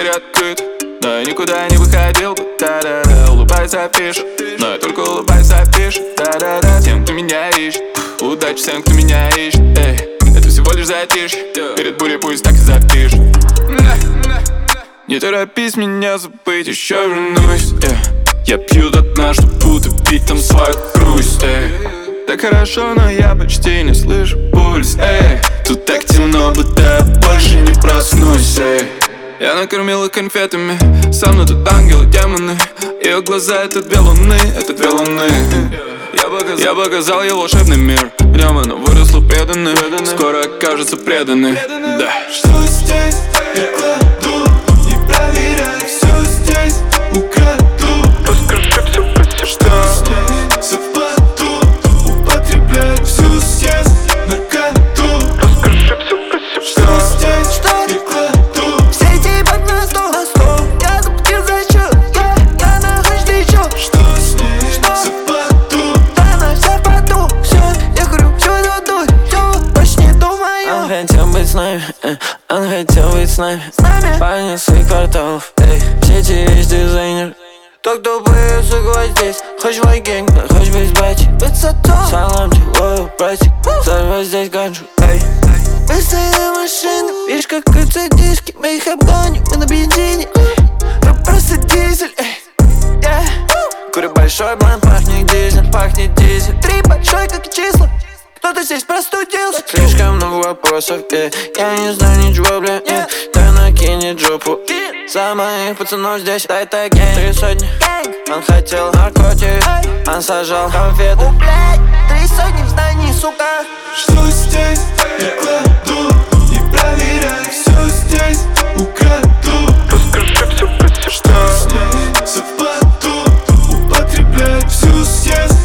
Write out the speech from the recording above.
приоткрыт, но я никуда не выходил бы. Да-да-да, улыбается, пишет, но я только улыбается, пишет. Да-да-да, тем, кто меня ищет, удачи всем, кто меня ищет. Эй, это всего лишь затишье, перед бурей пусть так и запишет. Не торопись меня забыть, еще вернусь. Я пью до дна, чтоб утопить там свою грусть. Так хорошо, но я почти не слышу пульс. Тут так темно, будто я больше не проснусь. Я накормил их конфетами, со мной тут ангелы, демоны. Ее глаза — это две луны, это две луны. Я показал ей волшебный мир, в нем она выросла преданной, скоро окажется преданной. Да. Что здесь я кладу, не проверяй, все здесь украду. Расскажи все про себя. Что здесь совпаду, употребляю всю съест наркоту. Расскажи все про себя. Что здесь я кладу, все эти бак на стол, я заплатил за счет, я нахожусь еще. что здесь совпаду. Да, она вся в поту, все, я говорю, все дадут, все, больше не думаю. Он хотел быть с нами, он хотел быть с нами. Парни своих кварталов, в сети есть дизайнер. Так тупые, сука, здесь. Хочешь мой гэнг, да хочешь быть бати. Высоту, Саламчик, ловил братик, взорвать здесь ганджу. быстрые машины, видишь, как крутятся диски. Мы их обгоним, мы на бензине. Просто дизель, yeah. Курю большой блант, пахнет дизель, пахнет дизель. 3 большой, как и числа. Кто-то здесь простудился. Слишком много вопросов, я не знаю ничего, бля, да накинет жопу. За моих пацанов здесь, дай так гэнг. 3 сотни, он хотел наркотик, он сажал конфеты. Блядь, 3 сотни в здании, сука. Что здесь я кладу, не проверяй, все здесь украду. Расскажи все про себя. Что здесь совпаду, употребляю всю съест